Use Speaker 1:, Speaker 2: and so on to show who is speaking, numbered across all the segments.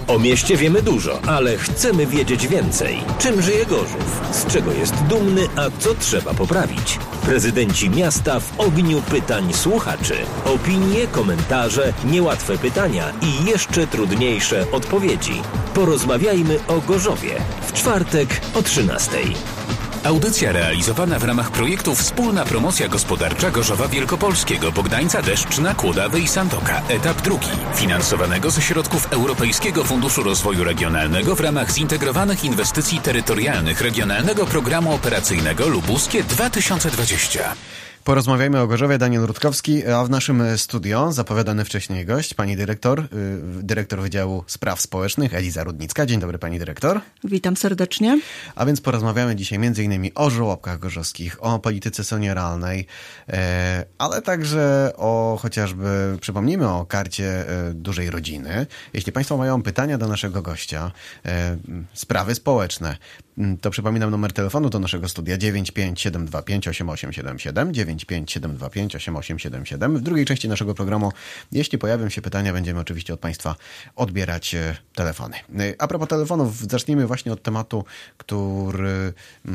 Speaker 1: O mieście wiemy dużo, ale chcemy wiedzieć więcej. Czym żyje Gorzów? Z czego jest dumny, a co trzeba poprawić? Prezydenci miasta w ogniu pytań słuchaczy. Opinie, komentarze, niełatwe pytania i jeszcze trudniejsze odpowiedzi. Porozmawiajmy o Gorzowie. W czwartek o 13:00.
Speaker 2: Audycja realizowana w ramach projektu Wspólna Promocja Gospodarcza Gorzowa Wielkopolskiego, Bogdańca, Deszczna, Kłodawy i Sandoka. Etap 2. Finansowanego ze środków Europejskiego Funduszu Rozwoju Regionalnego w ramach zintegrowanych inwestycji terytorialnych Regionalnego Programu Operacyjnego Lubuskie 2020.
Speaker 3: Porozmawiajmy o Gorzowie. Daniel Rutkowski, a w naszym studio zapowiadany wcześniej gość, pani dyrektor Wydziału Spraw Społecznych Eliza Rudnicka. Dzień dobry, pani dyrektor.
Speaker 4: Witam serdecznie.
Speaker 3: A więc porozmawiamy dzisiaj m.in. o żłobkach gorzowskich, o polityce senioralnej, ale także o chociażby, przypomnijmy o karcie dużej rodziny. Jeśli państwo mają pytania do naszego gościa, sprawy społeczne, to przypominam numer telefonu do naszego studia 95725 8877, 95725 8877. W drugiej części naszego programu, jeśli pojawią się pytania, będziemy oczywiście od państwa odbierać telefony. A propos telefonów, zacznijmy właśnie od tematu, który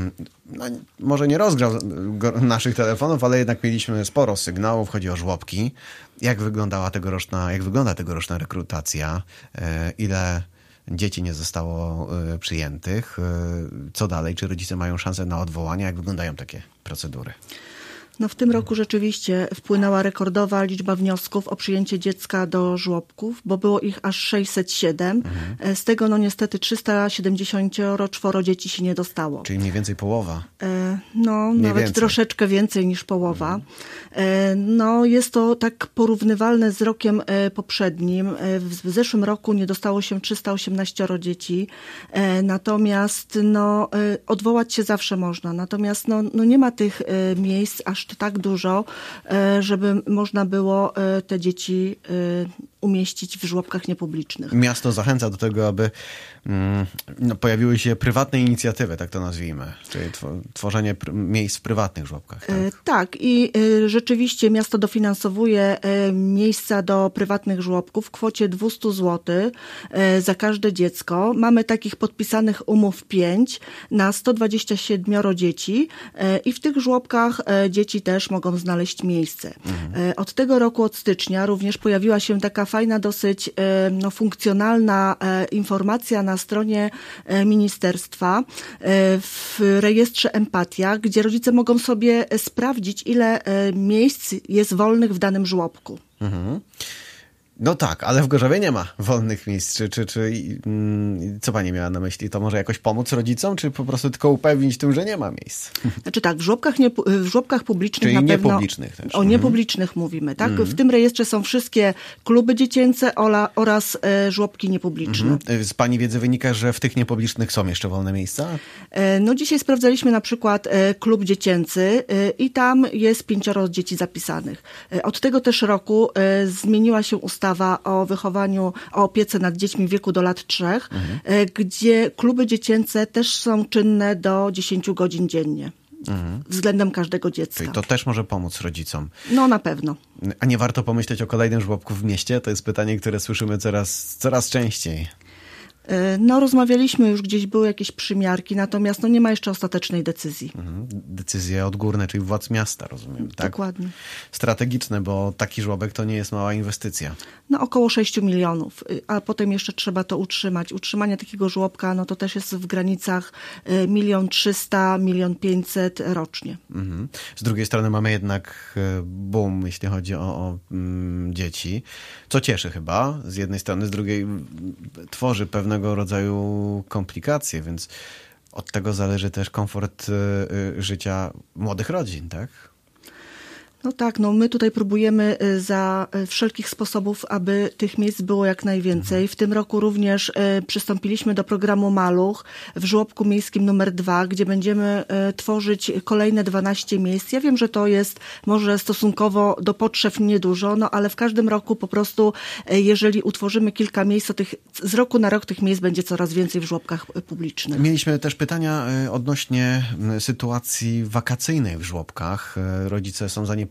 Speaker 3: może nie rozgrzał naszych telefonów, ale jednak mieliśmy sporo sygnałów. Chodzi o żłobki. Jak wygląda tegoroczna rekrutacja? Ile dzieci nie zostało przyjętych? Co dalej? Czy rodzice mają szansę na odwołanie? Jak wyglądają takie procedury?
Speaker 4: No w tym roku rzeczywiście wpłynęła rekordowa liczba wniosków o przyjęcie dziecka do żłobków, bo było ich aż 607. Z tego niestety 374 dzieci się nie dostało.
Speaker 3: Czyli mniej więcej połowa.
Speaker 4: Nawet więcej. Troszeczkę więcej niż połowa. Jest to tak porównywalne z rokiem poprzednim. W zeszłym roku nie dostało się 318 dzieci. Natomiast odwołać się zawsze można. Natomiast nie ma tych miejsc aż tak dużo, żeby można było te dzieci umieścić w żłobkach niepublicznych. Miasto
Speaker 3: zachęca do tego, aby pojawiły się prywatne inicjatywy, tak to nazwijmy, czyli tworzenie miejsc w prywatnych żłobkach.
Speaker 4: Tak, i rzeczywiście miasto dofinansowuje miejsca do prywatnych żłobków w kwocie 200 zł za każde dziecko. Mamy takich podpisanych umów 5 na 127 dzieci i w tych żłobkach dzieci też mogą znaleźć miejsce. Od tego roku, od stycznia, również pojawiła się taka fajna, dosyć funkcjonalna informacja na stronie ministerstwa w rejestrze Empatia, gdzie rodzice mogą sobie sprawdzić, ile miejsc jest wolnych w danym żłobku.
Speaker 3: No tak, ale w Gorzowie nie ma wolnych miejsc. Czy co pani miała na myśli? To może jakoś pomóc rodzicom, czy po prostu tylko upewnić tym, że nie ma miejsc?
Speaker 4: Znaczy tak, w żłobkach publicznych
Speaker 3: czyli
Speaker 4: na pewno...
Speaker 3: niepublicznych też.
Speaker 4: O niepublicznych mówimy, tak? W tym rejestrze są wszystkie kluby dziecięce oraz żłobki niepubliczne.
Speaker 3: Z pani wiedzy wynika, że w tych niepublicznych są jeszcze wolne miejsca?
Speaker 4: Dzisiaj sprawdzaliśmy na przykład klub dziecięcy i tam jest 5 dzieci zapisanych. Od tego też roku zmieniła się ustawa o wychowaniu, o opiece nad dziećmi w wieku do lat 3, gdzie kluby dziecięce też są czynne do 10 godzin dziennie. Względem każdego dziecka.
Speaker 3: Czyli to też może pomóc rodzicom.
Speaker 4: Na pewno.
Speaker 3: A nie warto pomyśleć o kolejnym żłobku w mieście? To jest pytanie, które słyszymy coraz częściej.
Speaker 4: Rozmawialiśmy, już gdzieś były jakieś przymiarki, natomiast nie ma jeszcze ostatecznej decyzji.
Speaker 3: Decyzje odgórne, czyli władz miasta, rozumiem, tak?
Speaker 4: Dokładnie.
Speaker 3: Strategiczne, bo taki żłobek to nie jest mała inwestycja.
Speaker 4: Około 6 milionów, a potem jeszcze trzeba to utrzymać. Utrzymanie takiego żłobka, to też jest w granicach 1 300 000, 1 500 000 rocznie.
Speaker 3: Z drugiej strony mamy jednak boom, jeśli chodzi o dzieci, co cieszy chyba z jednej strony, z drugiej tworzy pewnego rodzaju komplikacje, więc od tego zależy też komfort życia młodych rodzin, tak?
Speaker 4: My tutaj próbujemy za wszelkich sposobów, aby tych miejsc było jak najwięcej. W tym roku również przystąpiliśmy do programu Maluch w żłobku miejskim numer 2, gdzie będziemy tworzyć kolejne 12 miejsc. Ja wiem, że to jest może stosunkowo do potrzeb niedużo, ale w każdym roku po prostu, jeżeli utworzymy kilka miejsc, to z roku na rok tych miejsc będzie coraz więcej w żłobkach publicznych.
Speaker 3: Mieliśmy też pytania odnośnie sytuacji wakacyjnej w żłobkach. Rodzice są zaniepokojeni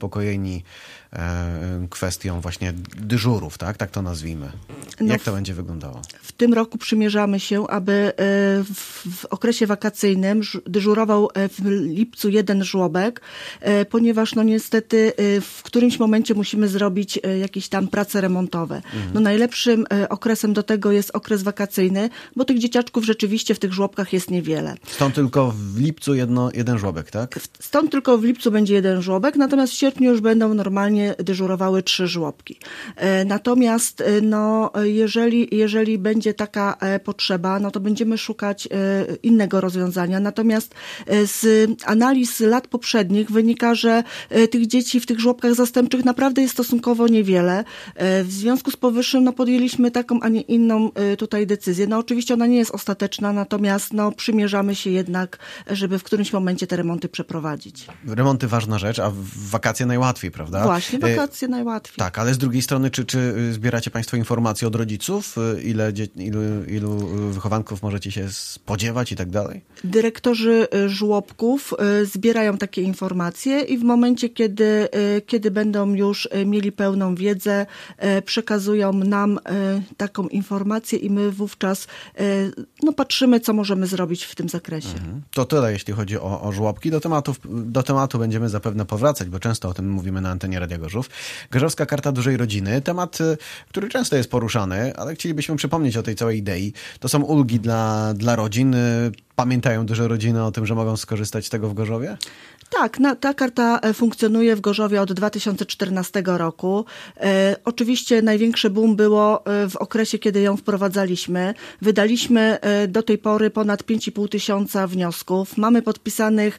Speaker 3: zaniepokojeni kwestią właśnie dyżurów, tak? Tak to nazwijmy. Jak to będzie wyglądało?
Speaker 4: W tym roku przymierzamy się, aby w okresie wakacyjnym dyżurował w lipcu jeden żłobek, ponieważ no niestety w którymś momencie musimy zrobić jakieś tam prace remontowe. No najlepszym okresem do tego jest okres wakacyjny, bo tych dzieciaczków rzeczywiście w tych żłobkach jest niewiele.
Speaker 3: Stąd tylko w lipcu jeden żłobek, tak?
Speaker 4: Stąd tylko w lipcu będzie jeden żłobek, natomiast w sierpniu już będą normalnie dyżurowały 3 żłobki. Natomiast no, jeżeli będzie taka potrzeba, no to będziemy szukać innego rozwiązania. Natomiast z analiz lat poprzednich wynika, że tych dzieci w tych żłobkach zastępczych naprawdę jest stosunkowo niewiele. W związku z powyższym no, podjęliśmy taką, a nie inną tutaj decyzję. No oczywiście ona nie jest ostateczna, natomiast no, przymierzamy się jednak, żeby w którymś momencie te remonty przeprowadzić.
Speaker 3: Remonty ważna rzecz, a w wakacje najłatwiej, prawda?
Speaker 4: Właśnie, wakacje najłatwiej.
Speaker 3: Tak, ale z drugiej strony, czy zbieracie państwo informacje od rodziców? Ilu wychowanków możecie się spodziewać i tak dalej?
Speaker 4: Dyrektorzy żłobków zbierają takie informacje i w momencie, kiedy będą już mieli pełną wiedzę, przekazują nam taką informację i my wówczas no, patrzymy, co możemy zrobić w tym zakresie.
Speaker 3: To tyle, jeśli chodzi o żłobki. Do tematu będziemy zapewne powracać, bo często o tym mówimy na antenie Radia Gorzów. Gorzowska Karta Dużej Rodziny, temat, który często jest poruszany, ale chcielibyśmy przypomnieć o tej całej idei. To są ulgi dla rodzin. Pamiętają duże rodziny o tym, że mogą skorzystać z tego w Gorzowie?
Speaker 4: Tak, ta karta funkcjonuje w Gorzowie od 2014 roku. Oczywiście największy boom było w okresie, kiedy ją wprowadzaliśmy. Wydaliśmy do tej pory ponad 5,5 tysiąca wniosków. Mamy podpisanych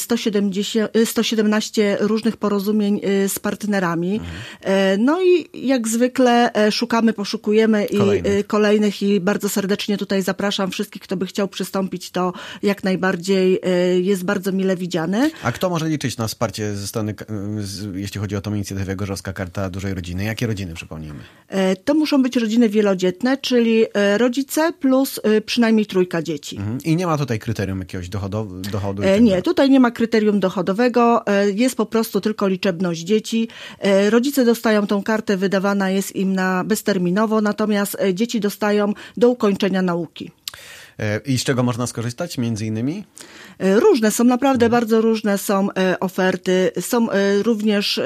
Speaker 4: 117 różnych porozumień z partnerami. No i jak zwykle poszukujemy kolejnych i bardzo serdecznie tutaj zapraszam wszystkich, kto by chciał przystąpić, to jak najbardziej jest bardzo mile widziany.
Speaker 3: A kto może liczyć na wsparcie ze strony, jeśli chodzi o tą inicjatywę Gorzowska Karta Dużej Rodziny? Jakie rodziny, przypomnijmy?
Speaker 4: To muszą być rodziny wielodzietne, czyli rodzice plus przynajmniej 3 dzieci.
Speaker 3: I nie ma tutaj kryterium jakiegoś dochodu?
Speaker 4: Nie, tutaj nie ma kryterium dochodowego, jest po prostu tylko liczebność dzieci. Rodzice dostają tą kartę, wydawana jest im bezterminowo, natomiast dzieci dostają do ukończenia nauki.
Speaker 3: I z czego można skorzystać między innymi?
Speaker 4: Różne są, naprawdę bardzo różne są oferty. Są również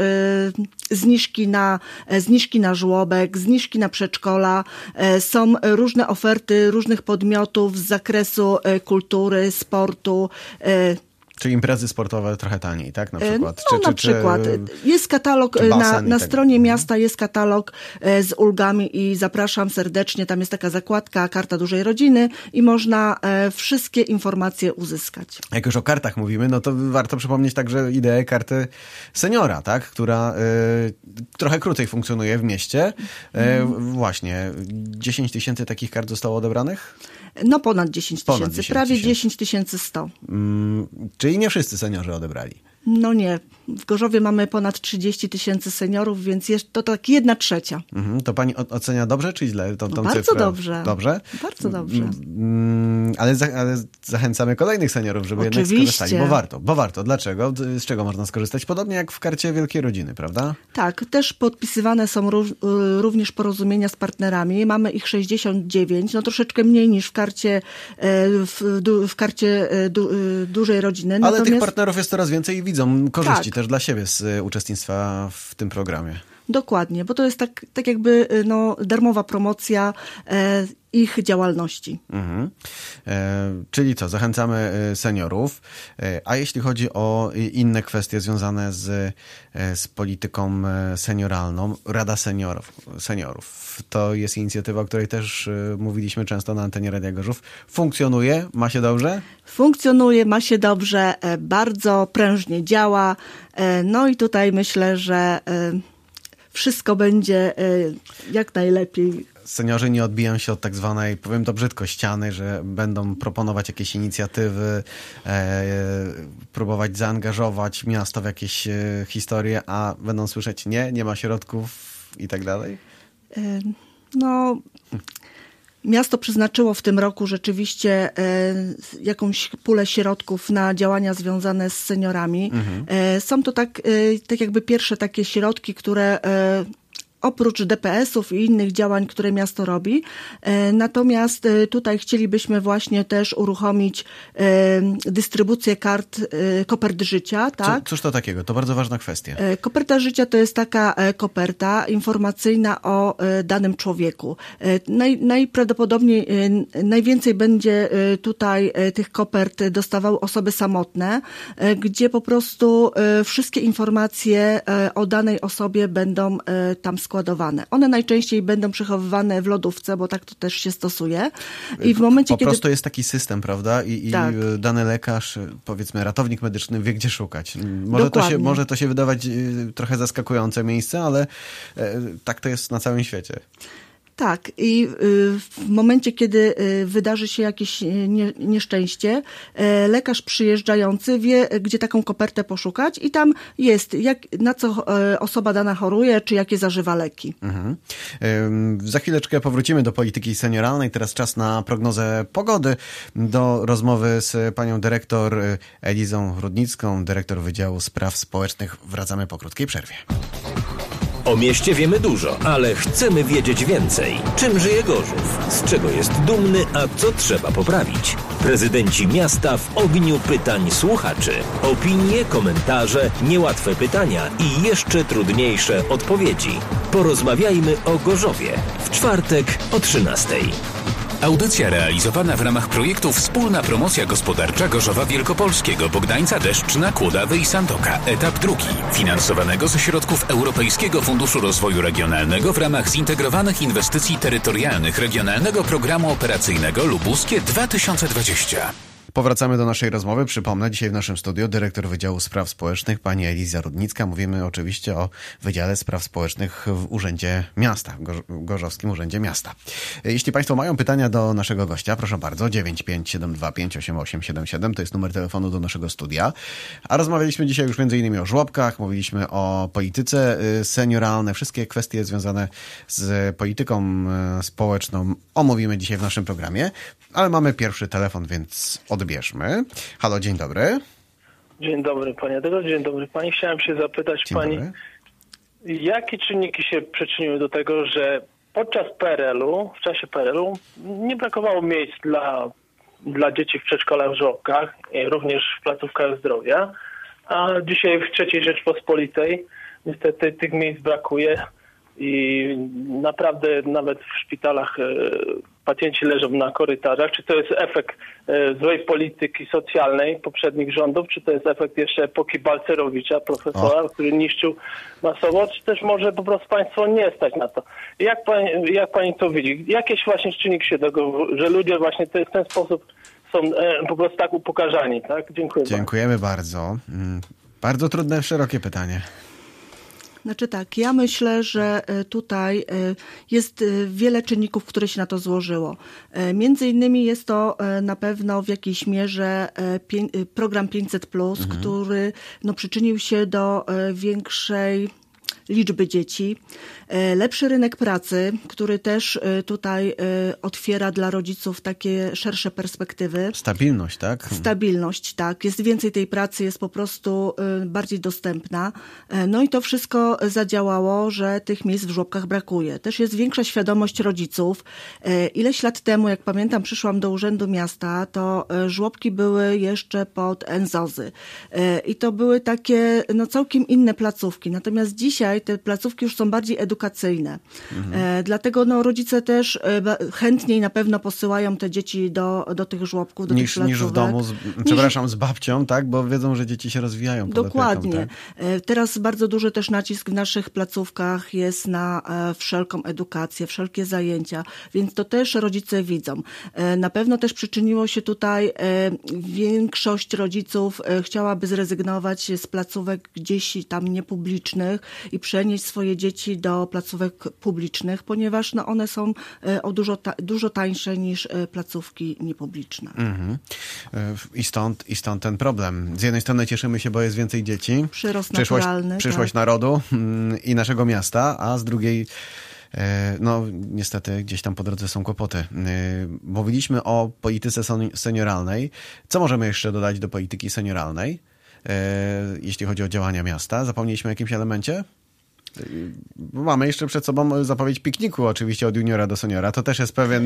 Speaker 4: zniżki na żłobek, zniżki na przedszkola. Są różne oferty różnych podmiotów z zakresu kultury, sportu.
Speaker 3: Czy imprezy sportowe trochę taniej, tak? Na przykład.
Speaker 4: No, na przykład. Jest katalog, na stronie miasta jest katalog z ulgami i zapraszam serdecznie. Tam jest taka zakładka Karta Dużej Rodziny i można wszystkie informacje uzyskać.
Speaker 3: Jak już o kartach mówimy, no to warto przypomnieć także ideę karty seniora, tak? Która trochę krócej funkcjonuje w mieście. Właśnie. 10 tysięcy takich kart zostało odebranych?
Speaker 4: No ponad 10 tysięcy, prawie 10 100.
Speaker 3: Czyli nie wszyscy seniorzy odebrali.
Speaker 4: No nie. W Gorzowie mamy ponad 30 tysięcy seniorów, więc jest to tak 1/3.
Speaker 3: To pani ocenia dobrze czy źle tą
Speaker 4: bardzo
Speaker 3: cyfrę?
Speaker 4: Dobrze.
Speaker 3: Dobrze?
Speaker 4: Bardzo dobrze.
Speaker 3: Ale zachęcamy kolejnych seniorów, żeby jednak skorzystali, bo warto. Dlaczego? Z czego można skorzystać? Podobnie jak w karcie Wielkiej Rodziny, prawda? Tak.
Speaker 4: Też podpisywane są również porozumienia z partnerami. Mamy ich 69, no troszeczkę mniej niż w karcie Dużej Rodziny.
Speaker 3: Ale tych partnerów jest coraz więcej i widzą korzyści też dla siebie z uczestnictwa w tym programie.
Speaker 4: Dokładnie, bo to jest tak jakby darmowa promocja ich działalności.
Speaker 3: Czyli co, zachęcamy seniorów. A jeśli chodzi o inne kwestie związane z polityką senioralną, Rada Seniorów. To jest inicjatywa, o której też mówiliśmy często na antenie Radia Gorzów. Funkcjonuje? Ma się dobrze?
Speaker 4: Funkcjonuje, ma się dobrze, bardzo prężnie działa. No i tutaj myślę, że wszystko będzie jak najlepiej.
Speaker 3: Seniorzy nie odbiją się od tak zwanej, powiem to brzydko, ściany, że będą proponować jakieś inicjatywy, próbować zaangażować miasto w jakieś historie, a będą słyszeć nie ma środków i tak dalej?
Speaker 4: Miasto przeznaczyło w tym roku rzeczywiście jakąś pulę środków na działania związane z seniorami. Są to tak jakby pierwsze takie środki, które oprócz DPS-ów i innych działań, które miasto robi. Natomiast tutaj chcielibyśmy właśnie też uruchomić dystrybucję kopert życia. Tak?
Speaker 3: Cóż to takiego? To bardzo ważna kwestia.
Speaker 4: Koperta życia to jest taka koperta informacyjna o danym człowieku. Najprawdopodobniej najwięcej będzie tutaj tych kopert dostawały osoby samotne, gdzie po prostu wszystkie informacje o danej osobie będą tam składowane. One najczęściej będą przechowywane w lodówce, bo tak to też się stosuje. I w momencie,
Speaker 3: po prostu jest taki system, prawda? I
Speaker 4: tak.
Speaker 3: dany lekarz, powiedzmy ratownik medyczny wie, gdzie szukać. Może to się wydawać trochę zaskakujące miejsce, ale tak to jest na całym świecie.
Speaker 4: Tak, i w momencie, kiedy wydarzy się jakieś nieszczęście, lekarz przyjeżdżający wie, gdzie taką kopertę poszukać i tam jest, na co osoba dana choruje, czy jakie zażywa leki.
Speaker 3: Za chwileczkę powrócimy do polityki senioralnej. Teraz czas na prognozę pogody. Do rozmowy z panią dyrektor Elizą Rudnicką, dyrektor Wydziału Spraw Społecznych. Wracamy po krótkiej przerwie.
Speaker 1: O mieście wiemy dużo, ale chcemy wiedzieć więcej. Czym żyje Gorzów? Z czego jest dumny, a co trzeba poprawić? Prezydenci miasta w ogniu pytań słuchaczy. Opinie, komentarze, niełatwe pytania i jeszcze trudniejsze odpowiedzi. Porozmawiajmy o Gorzowie. W czwartek o 13:00.
Speaker 2: Audycja realizowana w ramach projektu Wspólna Promocja Gospodarcza Gorzowa Wielkopolskiego, Bogdańca, Deszczna, Kłodawy i Sandoka. Etap drugi. Finansowanego ze środków Europejskiego Funduszu Rozwoju Regionalnego w ramach zintegrowanych inwestycji terytorialnych Regionalnego Programu Operacyjnego Lubuskie 2020.
Speaker 3: Powracamy do naszej rozmowy. Przypomnę, dzisiaj w naszym studiu dyrektor Wydziału Spraw Społecznych, pani Eliza Rudnicka. Mówimy oczywiście o Wydziale Spraw Społecznych w Urzędzie Miasta, Gorzowskim Urzędzie Miasta. Jeśli państwo mają pytania do naszego gościa, proszę bardzo, 957258877 to jest numer telefonu do naszego studia. A rozmawialiśmy dzisiaj już m.in. o żłobkach, mówiliśmy o polityce senioralnej, wszystkie kwestie związane z polityką społeczną omówimy dzisiaj w naszym programie, ale mamy pierwszy telefon, więc odbierzmy. Halo, dzień dobry.
Speaker 5: Dzień dobry, panie dyrektorze, dzień dobry pani. Chciałem się zapytać
Speaker 3: Dzień
Speaker 5: pani,
Speaker 3: dobry.
Speaker 5: jakie czynniki się przyczyniły do tego, że podczas PRL-u, w czasie PRL-u nie brakowało miejsc dla dzieci w przedszkolach, w żłobkach, również w placówkach zdrowia, a dzisiaj w III Rzeczpospolitej niestety tych miejsc brakuje i naprawdę nawet w szpitalach pacjenci leżą na korytarzach. Czy to jest efekt złej polityki socjalnej poprzednich rządów, czy to jest efekt jeszcze epoki Balcerowicza, profesora, który niszczył masowo, czy też może po prostu państwo nie stać na to? Jak pani to widzi? Jakieś właśnie czynniki się tego, że ludzie właśnie w ten sposób są po prostu tak upokarzani, tak? Dziękuję
Speaker 3: Dziękujemy bardzo. Bardzo trudne, szerokie pytanie.
Speaker 4: Znaczy tak, ja myślę, że tutaj jest wiele czynników, które się na to złożyło. Między innymi jest to na pewno w jakiejś mierze program 500+, który przyczynił się do większej liczby dzieci. Lepszy rynek pracy, który też tutaj otwiera dla rodziców takie szersze perspektywy.
Speaker 3: Stabilność, tak?
Speaker 4: Stabilność, tak. Jest więcej tej pracy, jest po prostu bardziej dostępna. No i to wszystko zadziałało, że tych miejsc w żłobkach brakuje. Też jest większa świadomość rodziców. Ileś lat temu, jak pamiętam, przyszłam do Urzędu Miasta, to żłobki były jeszcze pod NZOZ-y. I to były takie całkiem inne placówki. Natomiast dzisiaj te placówki już są bardziej edukacyjne. Dlatego rodzice też chętniej na pewno posyłają te dzieci do tych żłobków, do tych placówek.
Speaker 3: Niż w domu, z babcią, tak? Bo wiedzą, że dzieci się rozwijają.
Speaker 4: Dokładnie.
Speaker 3: Opieką, tak?
Speaker 4: Teraz bardzo duży też nacisk w naszych placówkach jest na wszelką edukację, wszelkie zajęcia, więc to też rodzice widzą. Na pewno też przyczyniło się tutaj, większość rodziców chciałaby zrezygnować z placówek gdzieś tam niepublicznych i przenieść swoje dzieci do placówek publicznych, ponieważ one są dużo tańsze niż placówki niepubliczne. I
Speaker 3: stąd ten problem. Z jednej strony cieszymy się, bo jest więcej dzieci.
Speaker 4: Przyrost naturalny.
Speaker 3: Przyszłość narodu i naszego miasta, a z drugiej No niestety gdzieś tam po drodze są kłopoty. Mówiliśmy o polityce senioralnej. Co możemy jeszcze dodać do polityki senioralnej, jeśli chodzi o działania miasta? Zapomnieliśmy o jakimś elemencie? Mamy jeszcze przed sobą zapowiedź pikniku oczywiście od juniora do seniora. To też jest pewien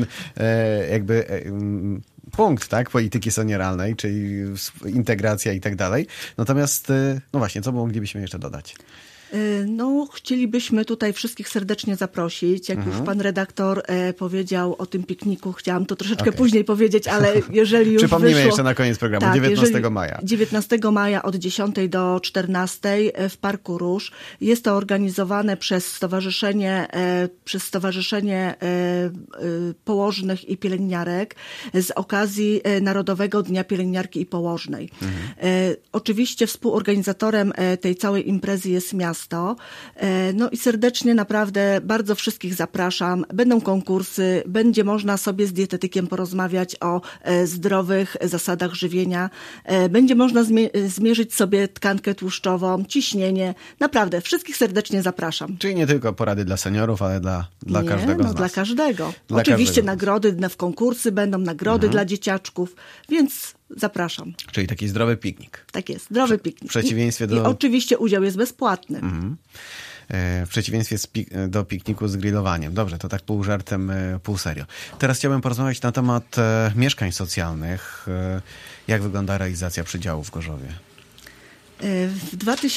Speaker 3: punkt, tak, polityki senioralnej, czyli integracja i tak dalej. Natomiast, no właśnie, co moglibyśmy jeszcze dodać?
Speaker 4: No, chcielibyśmy tutaj wszystkich serdecznie zaprosić. Jak już pan redaktor powiedział o tym pikniku, chciałam to troszeczkę później powiedzieć, ale jeżeli już
Speaker 3: Przypomnijmy
Speaker 4: wyszło,
Speaker 3: jeszcze na koniec programu, tak, 19 maja.
Speaker 4: 19 maja od 10 do 14 w Parku Róż. Jest to organizowane przez Stowarzyszenie Położnych i Pielęgniarek z okazji Narodowego Dnia Pielęgniarki i Położnej. Oczywiście współorganizatorem tej całej imprezy jest miasto. No i serdecznie naprawdę bardzo wszystkich zapraszam. Będą konkursy, będzie można sobie z dietetykiem porozmawiać o zdrowych zasadach żywienia. Będzie można zmierzyć sobie tkankę tłuszczową, ciśnienie. Naprawdę, wszystkich serdecznie zapraszam.
Speaker 3: Czyli nie tylko porady dla seniorów, ale dla każdego z nas.
Speaker 4: Dla każdego.
Speaker 3: Dla
Speaker 4: Oczywiście
Speaker 3: każdego
Speaker 4: nagrody w konkursy będą, nagrody dla dzieciaczków, więc zapraszam.
Speaker 3: Czyli taki zdrowy piknik.
Speaker 4: Tak jest, zdrowy piknik.
Speaker 3: W przeciwieństwie
Speaker 4: I oczywiście udział jest bezpłatny.
Speaker 3: W przeciwieństwie do pikniku z grillowaniem. Dobrze, to tak pół żartem, pół serio. Teraz chciałbym porozmawiać na temat mieszkań socjalnych. Jak wygląda realizacja przydziału w Gorzowie?
Speaker 4: W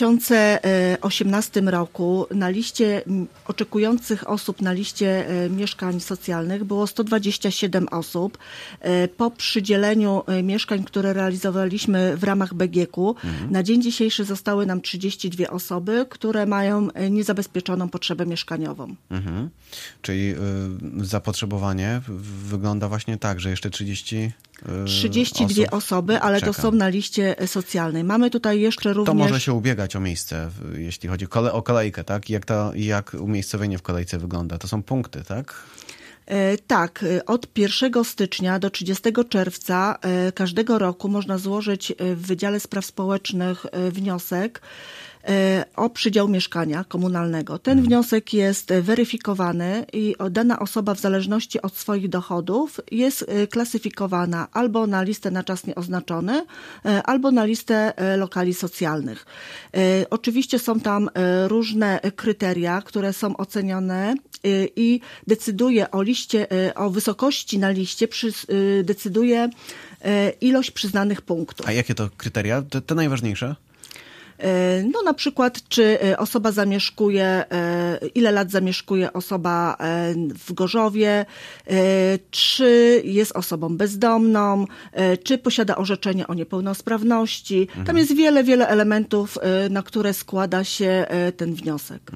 Speaker 4: 2018 roku na liście oczekujących osób na liście mieszkań socjalnych było 127 osób. Po przydzieleniu mieszkań, które realizowaliśmy w ramach BGK-u, na dzień dzisiejszy zostały nam 32 osoby, które mają niezabezpieczoną potrzebę mieszkaniową.
Speaker 3: Czyli zapotrzebowanie wygląda właśnie tak, że jeszcze
Speaker 4: 32 osoby, ale
Speaker 3: czeka.
Speaker 4: to są na liście socjalnej. Mamy tutaj jeszcze również...
Speaker 3: To może się ubiegać o miejsce, jeśli chodzi o kolejkę, tak? Jak umiejscowienie w kolejce wygląda? To są punkty, tak?
Speaker 4: Tak, od 1 stycznia do 30 czerwca każdego roku można złożyć w Wydziale Spraw Społecznych wniosek o przydział mieszkania komunalnego. Ten wniosek jest weryfikowany i dana osoba w zależności od swoich dochodów jest klasyfikowana albo na listę na czas nieoznaczony, albo na listę lokali socjalnych. Oczywiście są tam różne kryteria, które są ocenione i decyduje o wysokości na liście, decyduje ilość przyznanych punktów.
Speaker 3: A jakie to kryteria? Te najważniejsze?
Speaker 4: No na przykład, czy osoba zamieszkuje, ile lat zamieszkuje osoba w Gorzowie, czy jest osobą bezdomną, czy posiada orzeczenie o niepełnosprawności. Tam jest wiele elementów, na które składa się ten wniosek.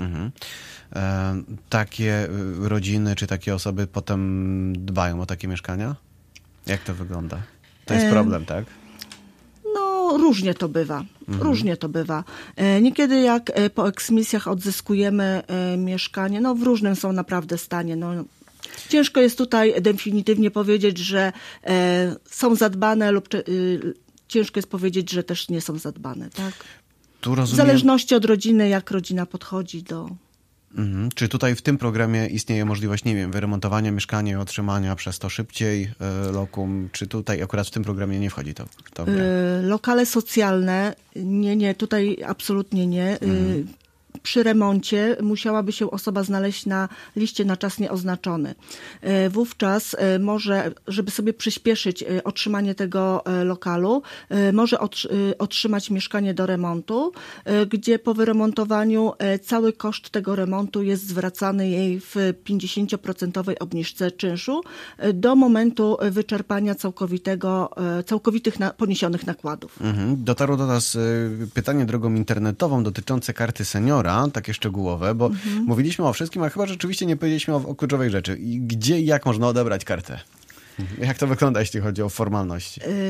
Speaker 3: Takie rodziny, czy takie osoby potem dbają o takie mieszkania? Jak to wygląda? To jest problem, tak?
Speaker 4: No, różnie to bywa. Różnie to bywa. Niekiedy jak po eksmisjach odzyskujemy mieszkanie, no w różnym są naprawdę stanie. No, ciężko jest tutaj definitywnie powiedzieć, że są zadbane lub ciężko jest powiedzieć, że też nie są zadbane. Tak?
Speaker 3: Tu rozumiem...
Speaker 4: W zależności od rodziny, jak rodzina podchodzi do...
Speaker 3: Czy tutaj w tym programie istnieje możliwość, nie wiem, wyremontowania mieszkania i otrzymania przez to szybciej lokum? Czy tutaj akurat w tym programie nie wchodzi to w grę?
Speaker 4: Lokale socjalne, nie, tutaj absolutnie nie. Przy remoncie musiałaby się osoba znaleźć na liście na czas nieoznaczony. Wówczas może, żeby sobie przyspieszyć otrzymanie tego lokalu, może otrzymać mieszkanie do remontu, gdzie po wyremontowaniu cały koszt tego remontu jest zwracany jej w 50% obniżce czynszu do momentu wyczerpania całkowitych poniesionych nakładów.
Speaker 3: Dotarło do nas pytanie drogą internetową dotyczące karty seniora, takie szczegółowe, bo mówiliśmy o wszystkim, a chyba rzeczywiście nie powiedzieliśmy o kluczowej rzeczy. Gdzie i jak można odebrać kartę? Jak to wygląda, jeśli chodzi o formalności?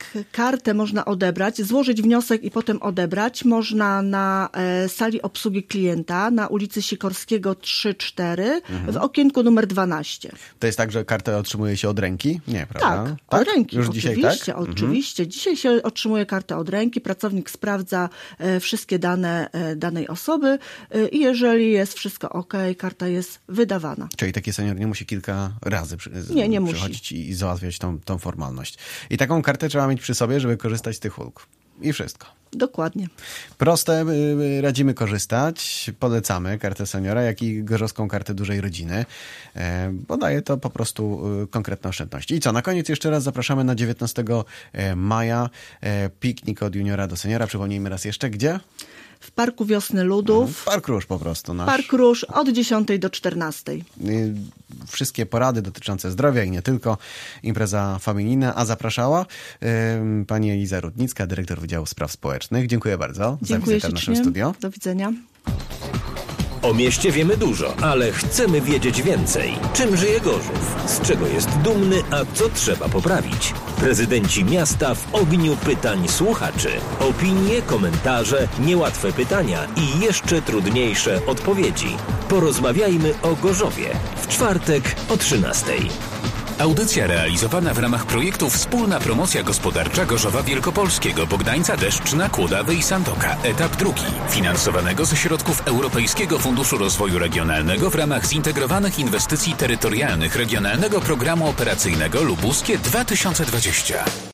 Speaker 4: Tak, kartę można odebrać, złożyć wniosek i potem odebrać. Można na sali obsługi klienta na ulicy Sikorskiego 3-4 w okienku numer 12.
Speaker 3: To jest tak, że kartę otrzymuje się od ręki? Nie, prawda?
Speaker 4: Tak, od ręki.
Speaker 3: Już
Speaker 4: oczywiście,
Speaker 3: dzisiaj tak?
Speaker 4: Oczywiście. Dzisiaj się otrzymuje kartę od ręki. Pracownik sprawdza wszystkie dane danej osoby i jeżeli jest wszystko ok, karta jest wydawana.
Speaker 3: Czyli taki senior nie musi kilka razy
Speaker 4: nie
Speaker 3: przychodzić i załatwiać tą formalność. I taką kartę trzeba mieć przy sobie, żeby korzystać z tych ulg. I wszystko.
Speaker 4: Dokładnie.
Speaker 3: Proste, radzimy korzystać, polecamy kartę seniora, jak i gorzowską kartę dużej rodziny, bo daje to po prostu konkretne oszczędności. I co, na koniec jeszcze raz zapraszamy na 19 maja, piknik od juniora do seniora. Przypomnijmy raz jeszcze, gdzie?
Speaker 4: W Parku Wiosny Ludów.
Speaker 3: Park Róż po prostu.
Speaker 4: Park Róż od 10 do 14.
Speaker 3: Wszystkie porady dotyczące zdrowia i nie tylko. Impreza familijna, a zapraszała pani Eliza Rudnicka, dyrektor Wydziału Spraw Społecznych. Dziękuję bardzo za wizytę w naszym studio.
Speaker 4: Do widzenia.
Speaker 1: O mieście wiemy dużo, ale chcemy wiedzieć więcej. Czym żyje Gorzów? Z czego jest dumny, a co trzeba poprawić? Prezydenci miasta w ogniu pytań słuchaczy. Opinie, komentarze, niełatwe pytania i jeszcze trudniejsze odpowiedzi. Porozmawiajmy o Gorzowie. W czwartek o 13:00.
Speaker 2: Audycja realizowana w ramach projektu Wspólna Promocja Gospodarcza Gorzowa Wielkopolskiego, Bogdańca, Deszczna, Kłodawy i Sandoka. Etap 2. Finansowanego ze środków Europejskiego Funduszu Rozwoju Regionalnego w ramach zintegrowanych inwestycji terytorialnych Regionalnego Programu Operacyjnego Lubuskie 2020.